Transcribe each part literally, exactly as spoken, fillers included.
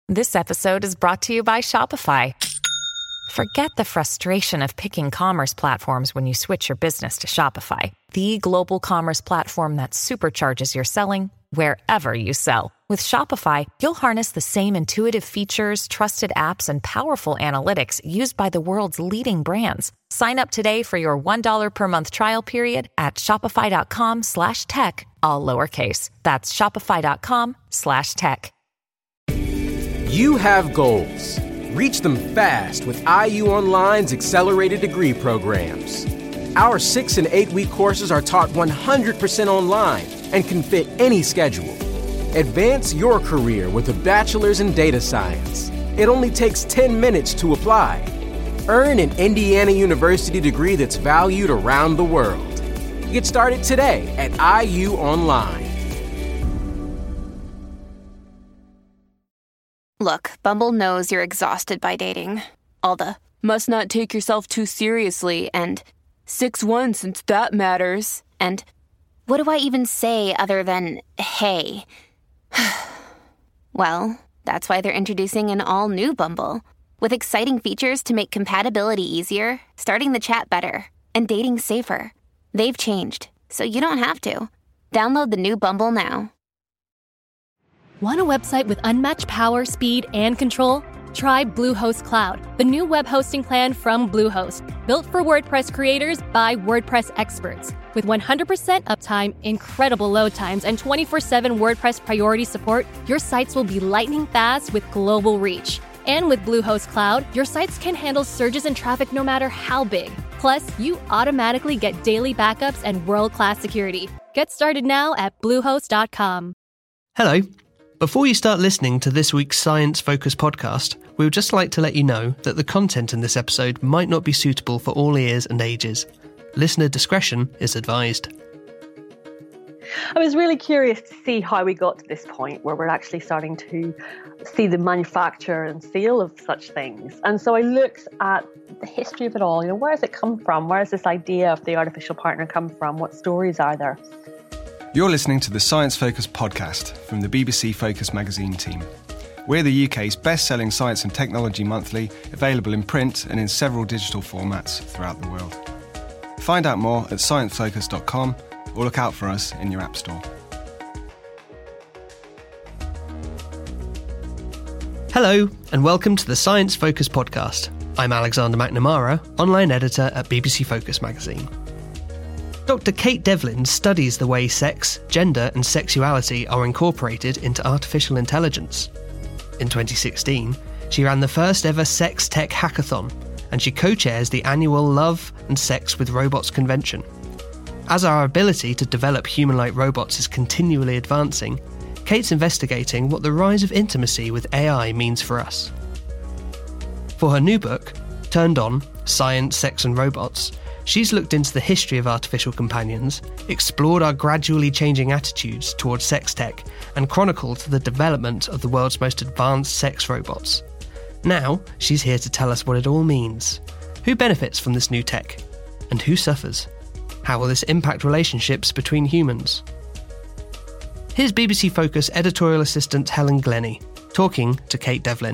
This episode is brought to you by Shopify. Forget the frustration of picking commerce platforms when you switch your business to Shopify, the global commerce platform that supercharges your selling wherever you sell. With Shopify, you'll harness the same intuitive features, trusted apps, and powerful analytics used by the world's leading brands. Sign up today for your one dollar per month trial period at shopify.com slash tech, all lowercase. That's shopify.com slash tech. You have goals. Reach them fast with I U Online's accelerated degree programs. Our six and eight week courses are taught one hundred percent online and can fit any schedule. Advance your career with a bachelor's in data science. It only takes ten minutes to apply. Earn an Indiana University degree that's valued around the world. Get started today at I U Online. Look, Bumble knows you're exhausted by dating. All the, must not take yourself too seriously, and six one since that matters, and what do I even say other than, hey? Well, that's why they're introducing an all-new Bumble, with exciting features to make compatibility easier, starting the chat better, and dating safer. They've changed, so you don't have to. Download the new Bumble now. Want a website with unmatched power, speed, and control? Try Bluehost Cloud, the new web hosting plan from Bluehost, built for WordPress creators by WordPress experts. With one hundred percent uptime, incredible load times, and twenty-four seven WordPress priority support, your sites will be lightning fast with global reach. And with Bluehost Cloud, your sites can handle surges in traffic no matter how big. Plus, you automatically get daily backups and world-class security. Get started now at bluehost dot com. Hello. Before you start listening to this week's Science Focus podcast, we would just like to let you know that the content in this episode might not be suitable for all ears and ages. Listener discretion is advised. I was really curious to see how we got to this point where we're actually starting to see the manufacture and sale of such things. And so I looked at the history of it all. You know, where has it come from? Where has this idea of the artificial partner come from? What stories are there? You're listening to the Science Focus podcast from the B B C Focus magazine team. We're the U K's best-selling science and technology monthly, available in print and in several digital formats throughout the world. Find out more at science focus dot com or look out for us in your app store. Hello, and welcome to the Science Focus podcast. I'm Alexander McNamara, online editor at B B C Focus magazine. Doctor Kate Devlin studies the way sex, gender and sexuality are incorporated into artificial intelligence. In twenty sixteen, she ran the first ever sex tech hackathon, and she co-chairs the annual Love and Sex with Robots convention. As our ability to develop human-like robots is continually advancing, Kate's investigating what the rise of intimacy with A I means for us. For her new book, Turned On: Science, Sex and Robots, she's looked into the history of artificial companions, explored our gradually changing attitudes towards sex tech, and chronicled the development of the world's most advanced sex robots. Now, she's here to tell us what it all means. Who benefits from this new tech? And who suffers? How will this impact relationships between humans? Here's B B C Focus editorial assistant Helen Glennie, talking to Kate Devlin.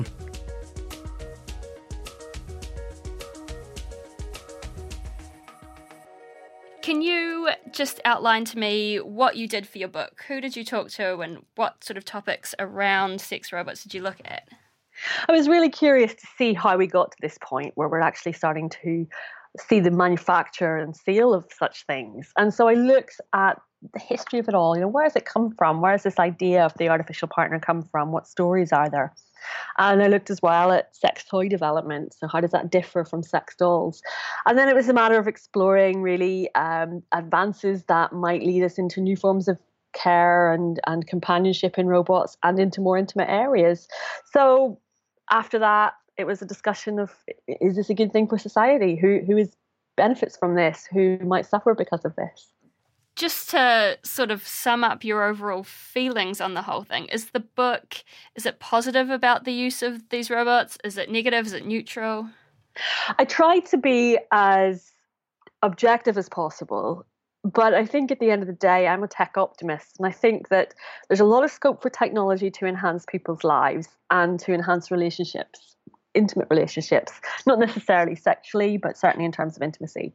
Can you just outline to me what you did for your book? Who did you talk to and what sort of topics around sex robots did you look at? I was really curious to see how we got to this point where we're actually starting to see the manufacture and sale of such things. And so I looked at the history of it all. You know, where has it come from? Where has this idea of the artificial partner come from? What stories are there? And I looked as well at sex toy development. So how does that differ from sex dolls? And then it was a matter of exploring really um, advances that might lead us into new forms of care and, and companionship in robots and into more intimate areas. So after that, it was a discussion of, is this a good thing for society? Who who is benefits from this? Who might suffer because of this? Just to sort of sum up your overall feelings on the whole thing, is the book, is it positive about the use of these robots? Is it negative? Is it neutral? I tried to be as objective as possible. But I think at the end of the day, I'm a tech optimist. And I think that there's a lot of scope for technology to enhance people's lives and to enhance relationships, intimate relationships, not necessarily sexually, but certainly in terms of intimacy.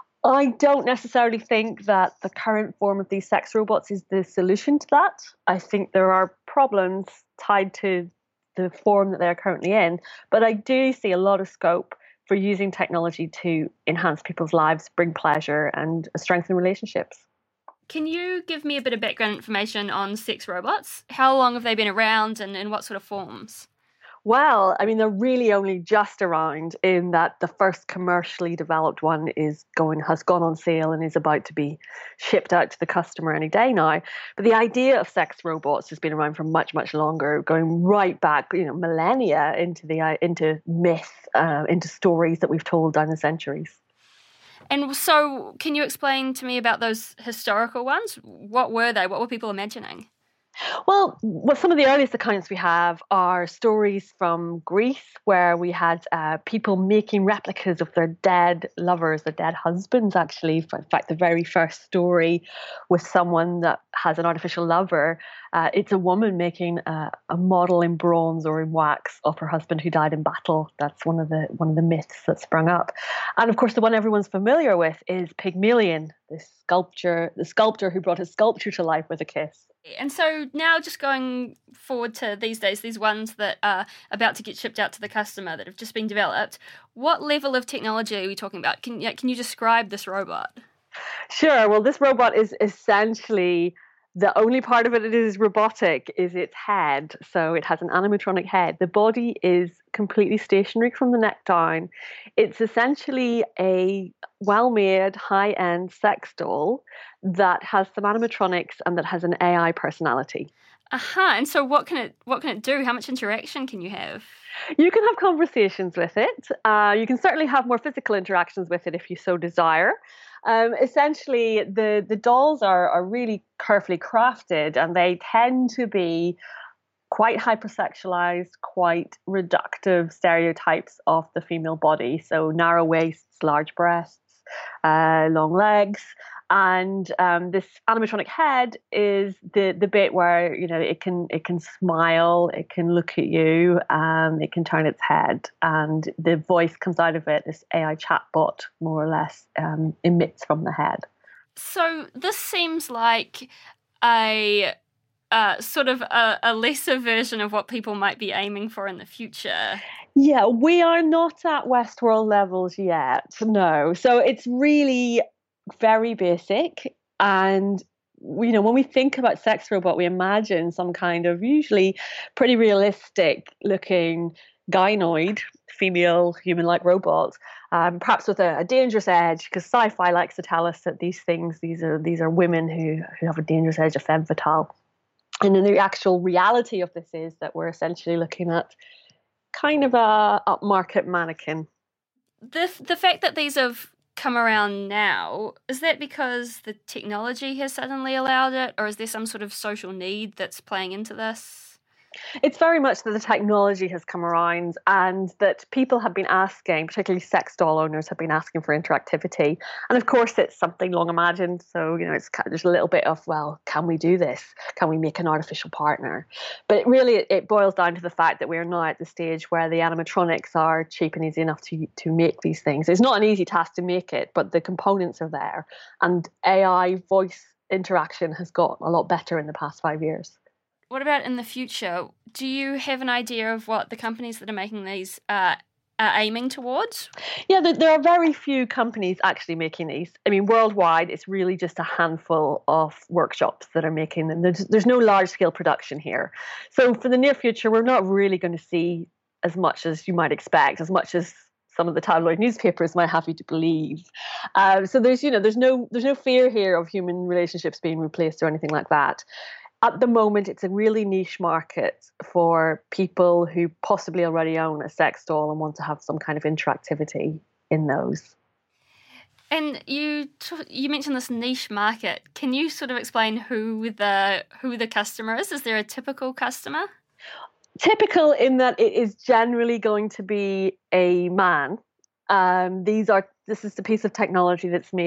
I don't necessarily think that the current form of these sex robots is the solution to that. I think there are problems tied to the form that they're currently in, but I do see a lot of scope for using technology to enhance people's lives, bring pleasure, and strengthen relationships. Can you give me a bit of background information on sex robots? How long have they been around, and in what sort of forms? Well, I mean, they're really only just around in that the first commercially developed one is going has gone on sale and is about to be shipped out to the customer any day now. But the idea of sex robots has been around for much, much longer, going right back, you know, millennia into the uh, into myth, uh, into stories that we've told down the centuries. And so, can you explain to me about those historical ones? What were they? What were people imagining? Well, well, some of the earliest accounts we have are stories from Greece, where we had uh, people making replicas of their dead lovers, their dead husbands, actually. In fact, the very first story with someone that has an artificial lover, uh, it's a woman making a, a model in bronze or in wax of her husband who died in battle. That's one of the one of the myths that sprung up. And of course, the one everyone's familiar with is Pygmalion, this sculpture, the sculptor who brought his sculpture to life with a kiss. And so now just going forward to these days, these ones that are about to get shipped out to the customer that have just been developed, what level of technology are we talking about? Can, can you describe this robot? Sure. Well, this robot is essentially, the only part of it that is robotic is its head. So it has an animatronic head. The body is completely stationary from the neck down. It's essentially a well-made, high-end sex doll that has some animatronics and that has an A I personality. Aha, uh-huh. And so what can it what can it do? How much interaction can you have? You can have conversations with it. Uh, you can certainly have more physical interactions with it if you so desire. Um, essentially, the, the dolls are, are really carefully crafted, and they tend to be quite hypersexualized, quite reductive stereotypes of the female body. So narrow waists, large breasts, uh, long legs. And um, this animatronic head is the the bit where, you know, it can it can smile, it can look at you, um, it can turn its head, and the voice comes out of it. This A I chatbot, more or less, um, emits from the head. So this seems like a uh, sort of a, a lesser version of what people might be aiming for in the future. Yeah, we are not at Westworld levels yet. No, so it's really very basic, and you know, when we think about sex robot, we imagine some kind of usually pretty realistic looking gynoid female human-like robot, um, perhaps with a, a dangerous edge, because sci-fi likes to tell us that these things these are these are women who who have a dangerous edge, a femme fatale. And then the actual reality of this is that we're essentially looking at kind of a upmarket mannequin. The the fact that these have come around now, is that because the technology has suddenly allowed it, or is there some sort of social need that's playing into this? It's very much that the technology has come around, and that people have been asking, particularly sex doll owners have been asking for interactivity. And of course, it's something long imagined. So, you know, it's kind of, there's a little bit of, well, can we do this? Can we make an artificial partner? But it really, it, it boils down to the fact that we're now at the stage where the animatronics are cheap and easy enough to, to make these things. It's not an easy task to make it, but the components are there. And A I voice interaction has got a lot better in the past five years. What about in the future? Do you have an idea of what the companies that are making these uh, are aiming towards? Yeah, there, there are very few companies actually making these. I mean, worldwide, it's really just a handful of workshops that are making them. There's, there's no large-scale production here. So for the near future, we're not really going to see as much as you might expect, as much as some of the tabloid newspapers might have you to believe. Um, so there's, you know, there's no there's no fear here of human relationships being replaced or anything like that. At the moment, it's a really niche market for people who possibly already own a sex doll and want to have some kind of interactivity in those. And you t- you mentioned this niche market. Can you sort of explain who the who the customer is? Is there a typical customer? Typical in that it is generally going to be a man. Um, these are this is the piece of technology that's made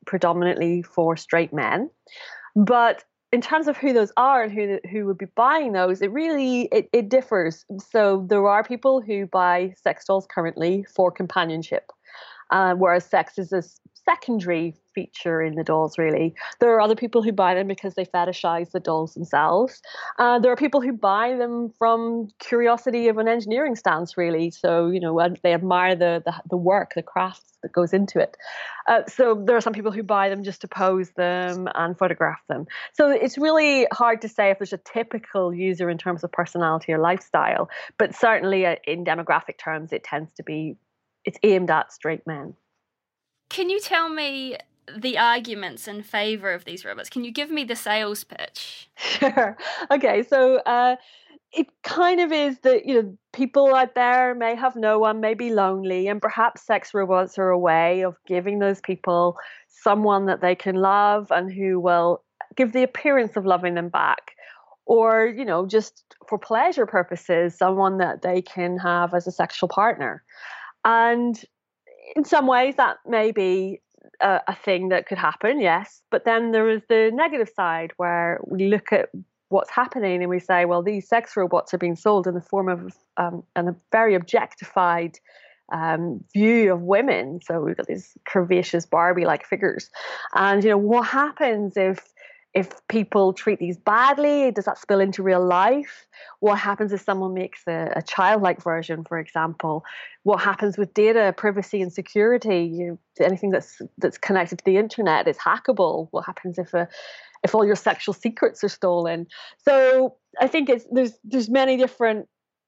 predominantly for straight men. But in terms of who those are and who who would be buying those, it really it, it differs. So there are people who buy sex dolls currently for companionship, uh, whereas sex is a secondary feature in the dolls, really. There are other people who buy them because they fetishize the dolls themselves. Uh, there are people who buy them from curiosity of an engineering stance, really. So, you know, they admire the the, the work, the craft that goes into it. Uh, so there are some people who buy them just to pose them and photograph them. So it's really hard to say if there's a typical user in terms of personality or lifestyle, but certainly uh, in demographic terms, it tends to be, it's aimed at straight men. Can you tell me the arguments in favour of these robots? Can you give me the sales pitch? Sure. Okay, so uh, it kind of is that, you know, people out there may have no one, may be lonely, and perhaps sex robots are a way of giving those people someone that they can love and who will give the appearance of loving them back. Or, you know, just for pleasure purposes, someone that they can have as a sexual partner. And in some ways, that may be a, a thing that could happen, yes. But then there is the negative side where we look at what's happening and we say, well, these sex robots are being sold in the form of um, a very objectified um, view of women. So we've got these curvaceous Barbie-like figures. And, you know, what happens if If people treat these badly? Does that spill into real life? What happens if someone makes a, a childlike version, for example? What happens with data, privacy and security? You know, anything that's that's connected to the internet is hackable. What happens if a, if all your sexual secrets are stolen? So I think it's there's there's many different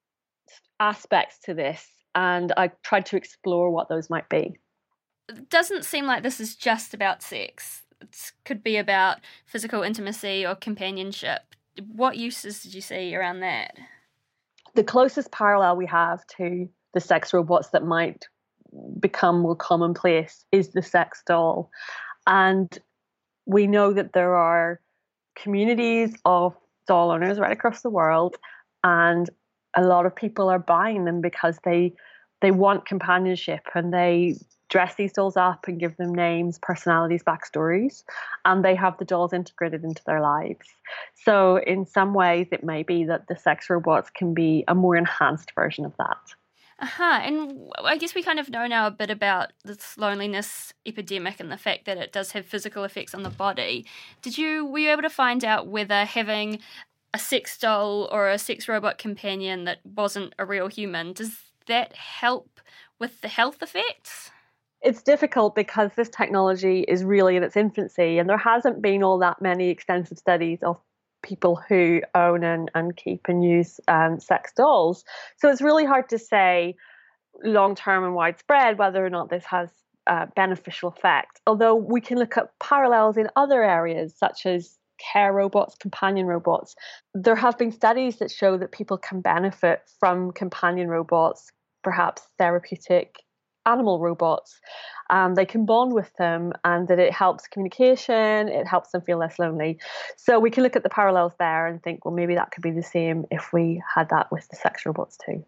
aspects to this, and I tried to explore what those might be. It doesn't seem like this is just about sex. It could be about physical intimacy or companionship. What uses did you see around that? The closest parallel we have to the sex robots that might become more commonplace is the sex doll. And we know that there are communities of doll owners right across the world, and a lot of people are buying them because they they want companionship, and they dress these dolls up and give them names, personalities, backstories, and they have the dolls integrated into their lives. So in some ways, it may be that the sex robots can be a more enhanced version of that. Uh-huh. And I guess we kind of know now a bit about this loneliness epidemic and the fact that it does have physical effects on the body. Did you, were you able to find out whether having a sex doll or a sex robot companion that wasn't a real human, does that help with the health effects? It's difficult because this technology is really in its infancy, and there hasn't been all that many extensive studies of people who own and, and keep and use um, sex dolls. So it's really hard to say long-term and widespread whether or not this has a beneficial effect. Although we can look at parallels in other areas, such as care robots, companion robots. There have been studies that show that people can benefit from companion robots, perhaps therapeutic animal robots. Um, they can bond with them, and that it helps communication, it helps them feel less lonely. So we can look at the parallels there and think, well, maybe that could be the same if we had that with the sex robots too.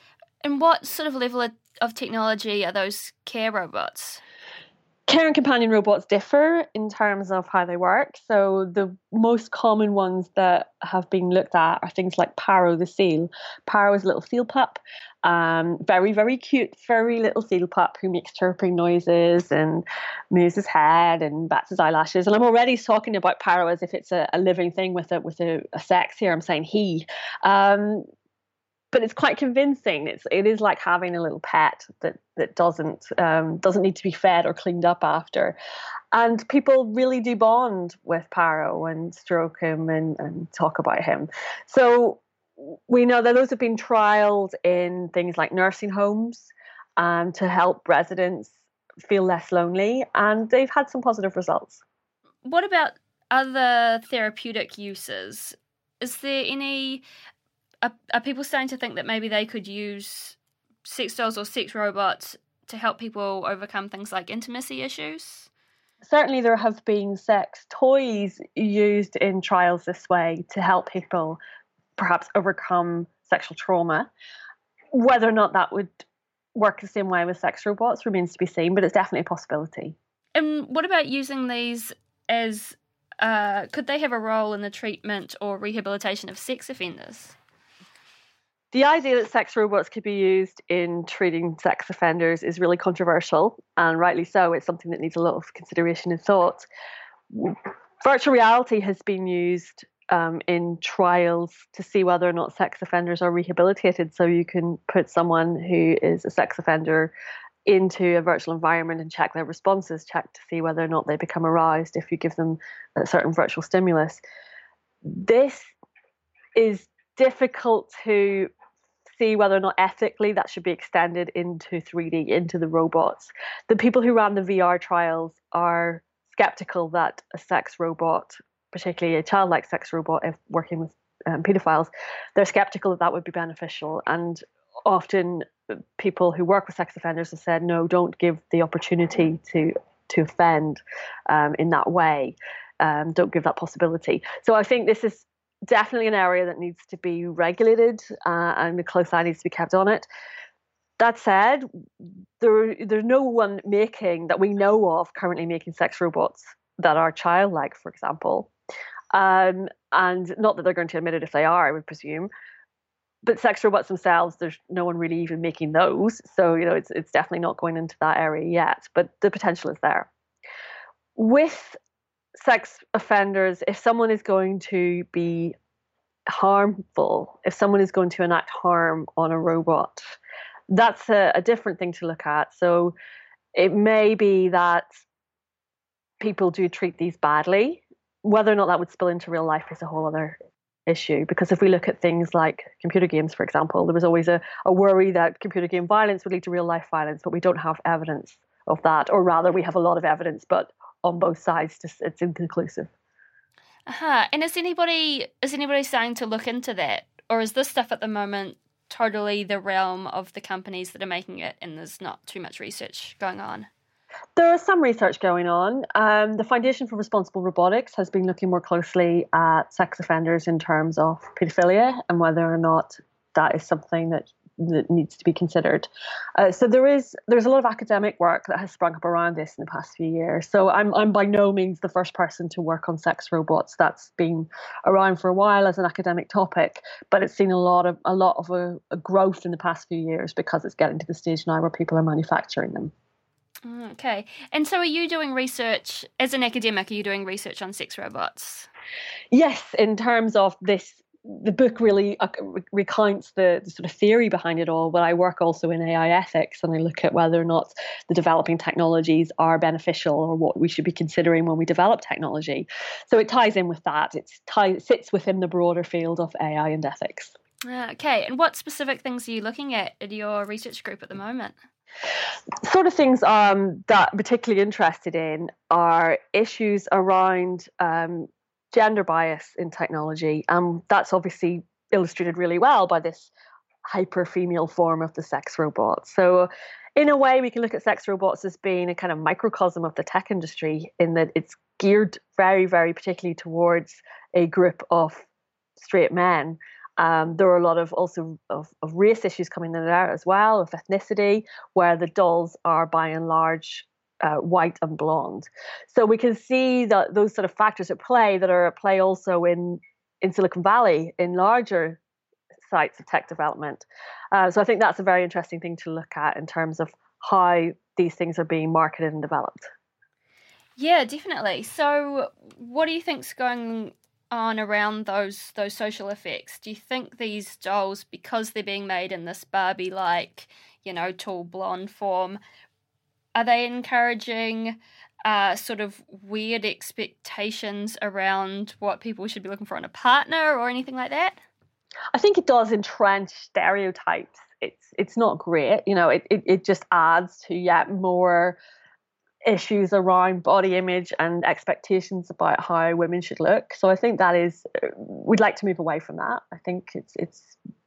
And what sort of level of, of technology are those care robots? Care and companion robots differ in terms of how they work. So the most common ones that have been looked at are things like Paro the seal. Paro is a little seal pup, um, very, very cute, furry little seal pup who makes chirping noises and moves his head and bats his eyelashes. And I'm already talking about Paro as if it's a, a living thing with a with a, a sex here. I'm saying he. Um, But it's quite convincing. It's it is like having a little pet that that doesn't um, doesn't need to be fed or cleaned up after, and people really do bond with Paro and stroke him and, and talk about him. So we know that those have been trialed in things like nursing homes um, to help residents feel less lonely, and they've had some positive results. What about other therapeutic uses? Is there any? Are, are people starting to think that maybe they could use sex dolls or sex robots to help people overcome things like intimacy issues? Certainly there have been sex toys used in trials this way to help people perhaps overcome sexual trauma. Whether or not that would work the same way with sex robots remains to be seen, but it's definitely a possibility. and what about using these as, uh, could they have a role in the treatment or rehabilitation of sex offenders? The idea that sex robots could be used in treating sex offenders is really controversial, and rightly so. It's something that needs a lot of consideration and thought. Virtual reality has been used um, in trials to see whether or not sex offenders are rehabilitated. So you can put someone who is a sex offender into a virtual environment and check their responses, check to see whether or not they become aroused if you give them a certain virtual stimulus. This is difficult to see whether or not ethically that should be extended into three D, into the robots. The people who ran the V R trials are skeptical that a sex robot, particularly a childlike sex robot, if working with um, paedophiles, they're skeptical that that would be beneficial. And often people who work with sex offenders have said, no, don't give the opportunity to to offend um, in that way. Um, don't give that possibility. So I think this is definitely an area that needs to be regulated uh, and a close eye needs to be kept on it. That said, there, there's no one making, that we know of, currently making sex robots that are childlike, for example. Um, and not that they're going to admit it if they are, I would presume. But sex robots themselves, there's no one really even making those. So, you know, it's it's definitely not going into that area yet, but the potential is there. With sex offenders, if someone is going to be harmful, if someone is going to enact harm on a robot, that's a, a different thing to look at. So it may be that people do treat these badly. Whether or not that would spill into real life is a whole other issue, because if we look at things like computer games, for example, there was always a, a worry that computer game violence would lead to real life violence, but we don't have evidence of that, or rather we have a lot of evidence, but on both sides, just it's inconclusive. Uh-huh. And is anybody is anybody starting to look into that, or is this stuff at the moment totally the realm of the companies that are making it, and there's not too much research going on? There is some research going on. Um, the Foundation for Responsible Robotics has been looking more closely at sex offenders in terms of paedophilia and whether or not that is something that that needs to be considered. Uh, so there is there's a lot of academic work that has sprung up around this in the past few years. So I'm I'm by no means the first person to work on sex robots. That's been around for a while as an academic topic, but it's seen a lot of a lot of a, a growth in the past few years because it's getting to the stage now where people are manufacturing them. Okay. And so are you doing research, as an academic, are you doing research on sex robots? Yes, in terms of this, the book really uh, recounts the, the sort of theory behind it all, but I work also in A I ethics, and I look at whether or not the developing technologies are beneficial or what we should be considering when we develop technology. So it ties in with that. It's tie, it sits within the broader field of A I and ethics. Okay. And what specific things are you looking at in your research group at the moment? Sort of things um, that I'm particularly interested in are issues around um, gender bias in technology. Um, that's obviously illustrated really well by this hyper-female form of the sex robot. So in a way, we can look at sex robots as being a kind of microcosm of the tech industry in that it's geared very, very particularly towards a group of straight men. Um, there are a lot of also of, of race issues coming in there as well, of ethnicity, where the dolls are by and large uh, white and blonde. So we can see that those sort of factors at play that are at play also in, in Silicon Valley, in larger sites of tech development. Uh, so I think that's a very interesting thing to look at in terms of how these things are being marketed and developed. Yeah, definitely. So what do you think's going on around those those social effects? Do you think these dolls, because they're being made in this Barbie-like, you know, tall blonde form, are they encouraging uh, sort of weird expectations around what people should be looking for in a partner or anything like that? I think it does entrench stereotypes. It's it's not great. You know, it, it, it just adds to yet more issues around body image and expectations about how women should look. So I think that is, we'd like to move away from that. I think it's it's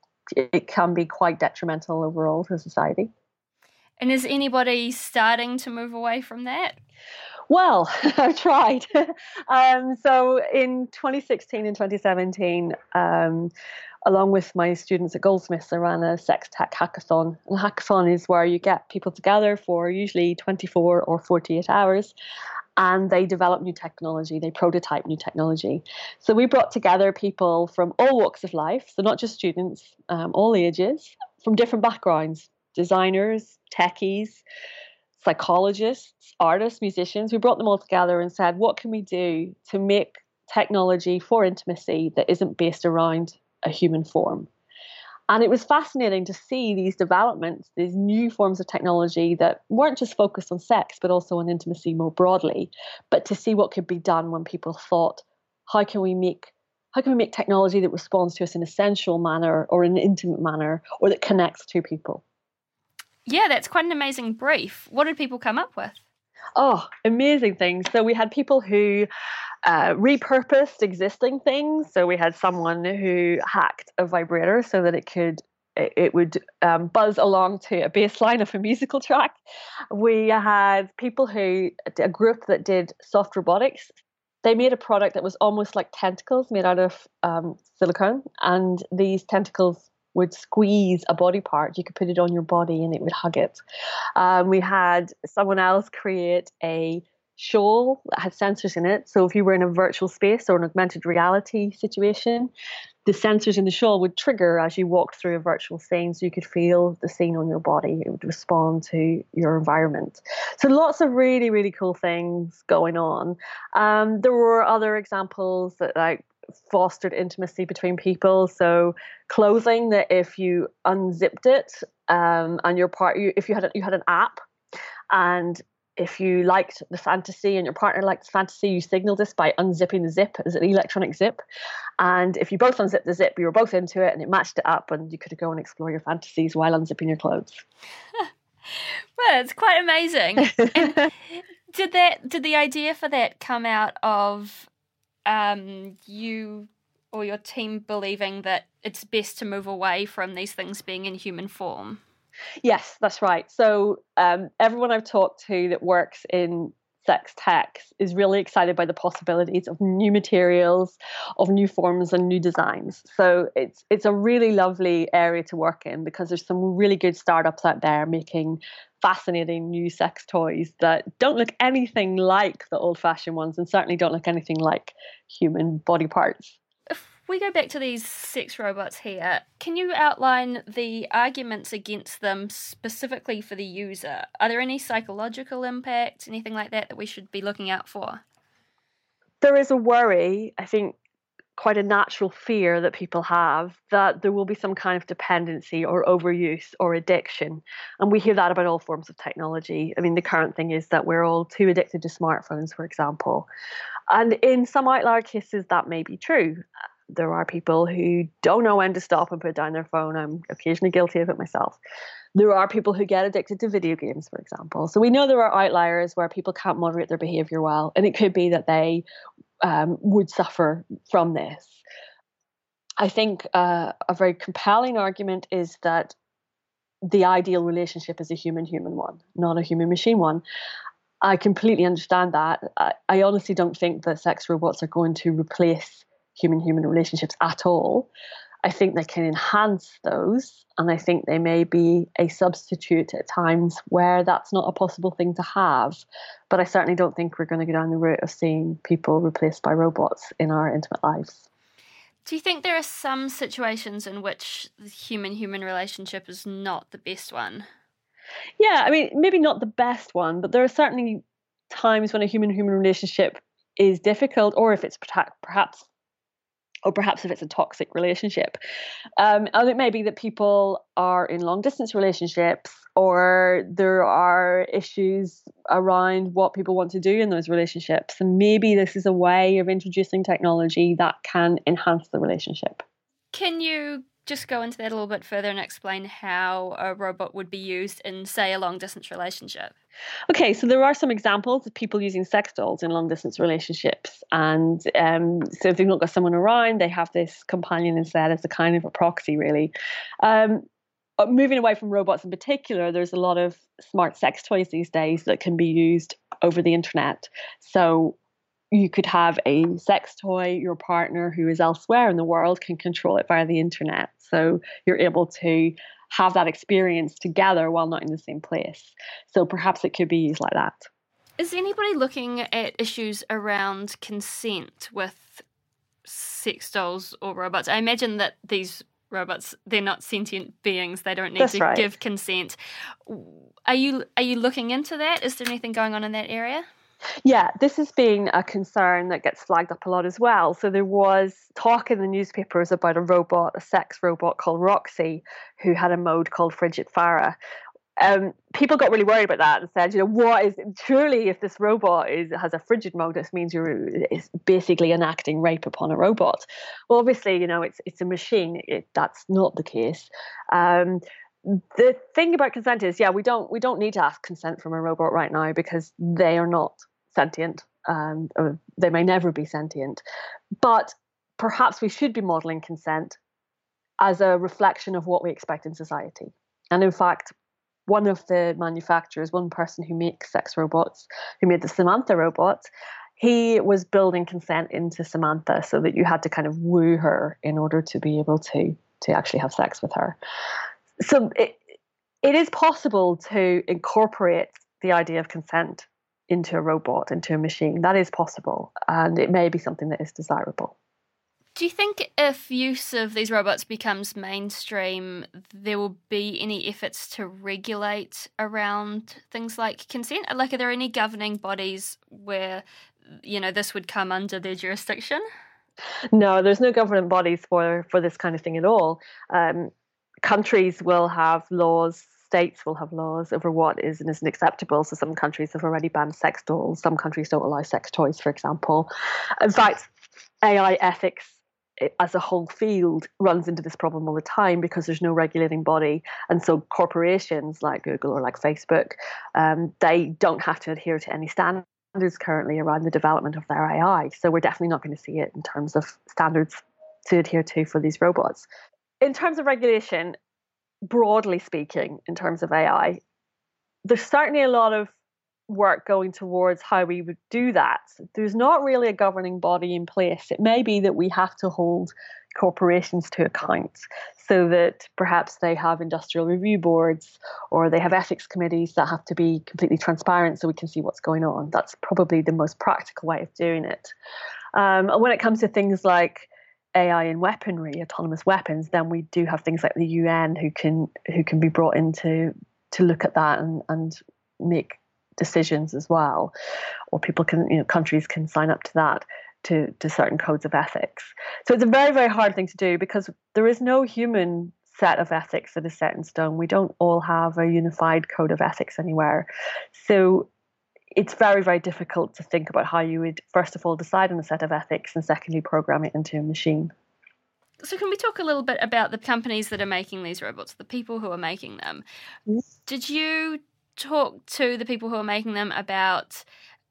it can be quite detrimental overall to society. And is anybody starting to move away from that? Well, I've tried. um, so in twenty sixteen and twenty seventeen, um, along with my students at Goldsmiths, I ran a sex tech hackathon. And a hackathon is where you get people together for usually twenty-four or forty-eight hours, and they develop new technology, they prototype new technology. So we brought together people from all walks of life, so not just students, um, all ages, from different backgrounds, designers, techies, psychologists, artists, musicians. We brought them all together and said, what can we do to make technology for intimacy that isn't based around a human form? And it was fascinating to see these developments, these new forms of technology that weren't just focused on sex, but also on intimacy more broadly, but to see what could be done when people thought, how can we make how can we make technology that responds to us in a sensual manner or in an intimate manner, or that connects two people? Yeah, that's quite an amazing brief. What did people come up with? Oh, amazing things. So we had people who uh, repurposed existing things. So we had someone who hacked a vibrator so that it could it, it would um, buzz along to a bass line of a musical track. We had people who, a group that did soft robotics. They made a product that was almost like tentacles made out of um, silicone, and these tentacles would squeeze a body part. You could put it on your body and it would hug it. Um, we had someone else create a shawl that had sensors in it. So if you were in a virtual space or an augmented reality situation, the sensors in the shawl would trigger as you walked through a virtual scene, so you could feel the scene on your body. It would respond to your environment. So lots of really, really cool things going on. Um, there were other examples that like fostered intimacy between people. So clothing that if you unzipped it um, and your part, you, if you had a, you had an app, and if you liked the fantasy and your partner liked the fantasy, you signaled this by unzipping the zip as an electronic zip. And if you both unzipped the zip, you were both into it and it matched it up, and you could go and explore your fantasies while unzipping your clothes. Well, it's quite amazing. And did that? Did the idea for that come out of um, you or your team believing that it's best to move away from these things being in human form? Yes, that's right. So um, everyone I've talked to that works in sex tech is really excited by the possibilities of new materials, of new forms and new designs. So it's it's a really lovely area to work in, because there's some really good startups out there making fascinating new sex toys that don't look anything like the old-fashioned ones, and certainly don't look anything like human body parts. If we go back to these sex robots here, can you outline the arguments against them specifically for the user? Are there any psychological impacts, anything like that that we should be looking out for? There is a worry, I think, quite a natural fear that people have, that there will be some kind of dependency or overuse or addiction. And we hear that about all forms of technology. I mean, the current thing is that we're all too addicted to smartphones, for example. And in some outlier cases, that may be true. There are people who don't know when to stop and put down their phone. I'm occasionally guilty of it myself. There are people who get addicted to video games, for example. So we know there are outliers where people can't moderate their behavior well, and it could be that they um, would suffer from this. I think uh, a very compelling argument is that the ideal relationship is a human-human one, not a human-machine one. I completely understand that. I, I honestly don't think that sex robots are going to replace human-human relationships at all. I think they can enhance those, and I think they may be a substitute at times where that's not a possible thing to have. But I certainly don't think we're going to go down the route of seeing people replaced by robots in our intimate lives. Do you think there are some situations in which the human-human relationship is not the best one? Yeah, I mean, maybe not the best one, but there are certainly times when a human-human relationship is difficult, or if it's perhaps or perhaps if it's a toxic relationship. Um, and it may be that people are in long-distance relationships, or there are issues around what people want to do in those relationships. And maybe this is a way of introducing technology that can enhance the relationship. Can you just go into that a little bit further and explain how a robot would be used in, say, a long-distance relationship? Okay, so there are some examples of people using sex dolls in long-distance relationships. And um, so if they've not got someone around, they have this companion instead as a kind of a proxy, really. Um, but moving away from robots in particular, there's a lot of smart sex toys these days that can be used over the internet. So you could have a sex toy, your partner who is elsewhere in the world can control it via the internet. So you're able to have that experience together while not in the same place. So perhaps it could be used like that. Is anybody looking at issues around consent with sex dolls or robots? I imagine that these robots, they're not sentient beings. They don't need That's to right. give consent. Are you are you looking into that? Is there anything going on in that area? Yeah, this has been a concern that gets flagged up a lot as well. So there was talk in the newspapers about a robot, a sex robot called Roxy, who had a mode called Frigid Farah. Um, people got really worried about that and said, you know, what is surely if this robot is has a frigid mode, this means you're it's basically enacting rape upon a robot. Well, obviously, you know, it's it's a machine. It, that's not the case. Um, the thing about consent is, yeah, we don't we don't need to ask consent from a robot right now because they are not sentient. Um, or they may never be sentient, but perhaps we should be modeling consent as a reflection of what we expect in society. And in fact, one of the manufacturers, one person who makes sex robots, who made the Samantha robot, he was building consent into Samantha so that you had to kind of woo her in order to be able to to actually have sex with her. So it, it is possible to incorporate the idea of consent into a robot, into a machine. That is possible, and it may be something that is desirable. Do you think if use of these robots becomes mainstream, there will be any efforts to regulate around things like consent? Like, are there any governing bodies where, you know, this would come under their jurisdiction? No, there's no governing bodies for, for this kind of thing at all. Um, countries will have laws, states will have laws over what is and isn't acceptable. So some countries have already banned sex dolls. Some countries don't allow sex toys, for example. In fact, A I ethics as a whole field runs into this problem all the time because there's no regulating body. And so corporations like Google or like Facebook, um, they don't have to adhere to any standards currently around the development of their A I. So we're definitely not going to see it in terms of standards to adhere to for these robots. In terms of regulation, broadly speaking, in terms of A I, there's certainly a lot of work going towards how we would do that. There's not really a governing body in place. It may be that we have to hold corporations to account so that perhaps they have industrial review boards or they have ethics committees that have to be completely transparent so we can see what's going on. That's probably the most practical way of doing it. Um, and when it comes to things like A I and weaponry, autonomous weapons, then we do have things like the U N who can who can be brought in to, to look at that and, and make decisions as well, or people can, you know, countries can sign up to that, to, to certain codes of ethics. So it's a very, very hard thing to do because there is no human set of ethics that is set in stone. We don't all have a unified code of ethics anywhere. So it's very, very difficult to think about how you would, first of all, decide on a set of ethics and secondly, program it into a machine. So can we talk a little bit about the companies that are making these robots, the people who are making them? Yes. Did you talk to the people who are making them about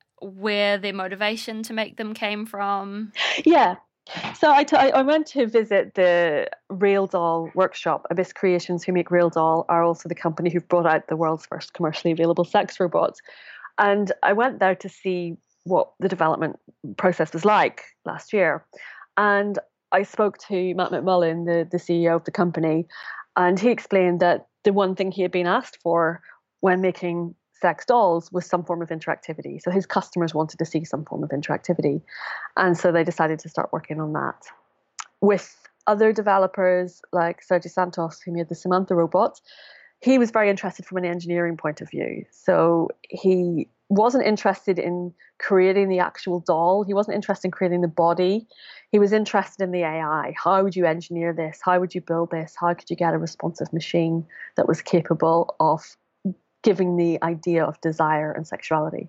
where their motivation to make them came from? Yeah. So I, t- I went to visit the Real Doll workshop. Abyss Creations, who make Real Doll, are also the company who've brought out the world's first commercially available sex robots. And I went there to see what the development process was like last year. And I spoke to Matt McMullen, the, the C E O of the company, and he explained that the one thing he had been asked for when making sex dolls was some form of interactivity. So his customers wanted to see some form of interactivity. And so they decided to start working on that. With other developers like Sergio Santos, who made the Samantha robot, he was very interested from an engineering point of view. So he wasn't interested in creating the actual doll. He wasn't interested in creating the body. He was interested in the A I. How would you engineer this? How would you build this? How could you get a responsive machine that was capable of giving the idea of desire and sexuality?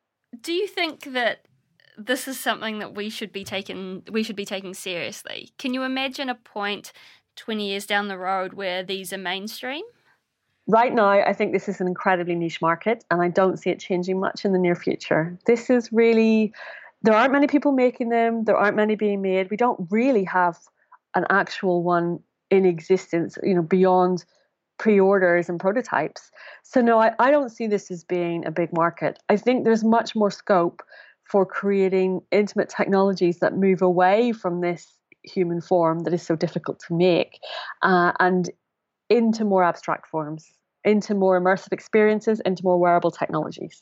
Do you think that this is something that we should be taking we should be taking seriously? Can you imagine a point twenty years down the road where these are mainstream? Right now, I think this is an incredibly niche market, and I don't see it changing much in the near future. This is really, there aren't many people making them. There aren't many being made. We don't really have an actual one in existence, you know, beyond pre-orders and prototypes. So no, I, I don't see this as being a big market. I think there's much more scope for creating intimate technologies that move away from this human form that is so difficult to make uh, and into more abstract forms, into more immersive experiences, into more wearable technologies.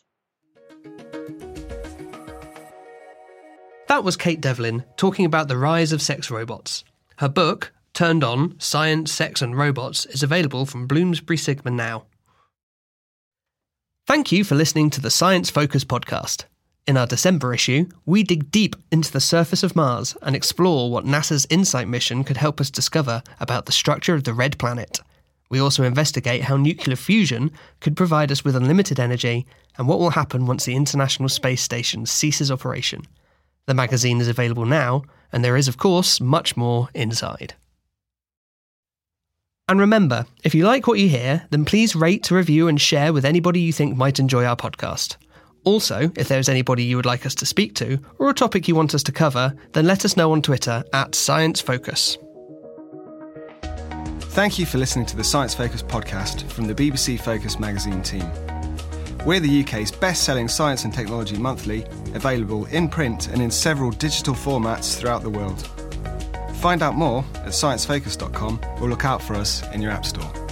That was Kate Devlin talking about the rise of sex robots. Her book, Turned On, Science, Sex and Robots, is available from Bloomsbury Sigma now. Thank you for listening to the Science Focus podcast. In our December issue, we dig deep into the surface of Mars and explore what NASA's InSight mission could help us discover about the structure of the red planet. We also investigate how nuclear fusion could provide us with unlimited energy and what will happen once the International Space Station ceases operation. The magazine is available now, and there is, of course, much more inside. And remember, if you like what you hear, then please rate, review and share with anybody you think might enjoy our podcast. Also, if there's anybody you would like us to speak to, or a topic you want us to cover, then let us know on Twitter at Science Focus. Thank you for listening to the Science Focus podcast from the B B C Focus magazine team. We're the U K's best-selling science and technology monthly, available in print and in several digital formats throughout the world. Find out more at science focus dot com or look out for us in your app store.